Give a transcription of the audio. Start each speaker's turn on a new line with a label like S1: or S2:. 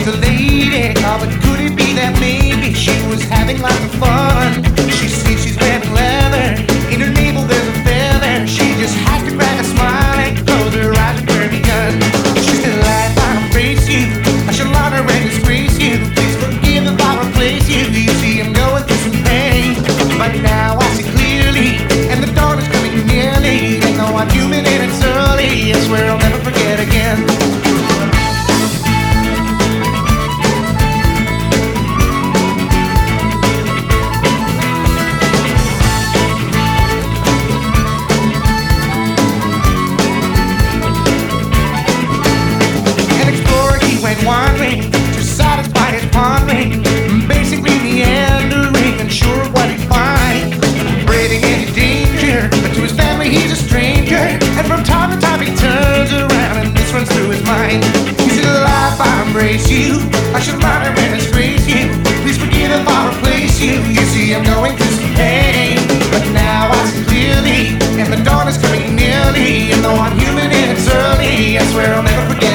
S1: a lady. Oh, but could it be that maybe she was having lots of fun? She sees she's wearing leather, in her navel there's a feather. She just has to crack a smile and close her eyes and turn begun. She said, life, I embrace you, I shall honor and disgrace you. Please forgive if I replace you. You see, I'm going through some pain, but now I see clearly, and the dawn is coming nearly. And though I'm human and it's early, I swear I'll never forget again. Wandering to satisfy his pondering, basically meandering, unsure of what he'd find, braving any danger, but to his family he's a stranger. And from time to time he turns around and this runs through his mind. He said, life, I embrace you, I shall honor and disgrace you. Please forgive if I replace you. You see, I'm going through some pain, but now I see clearly, and the dawn is coming nearly. And though I'm human and it's early, I swear I'll never forget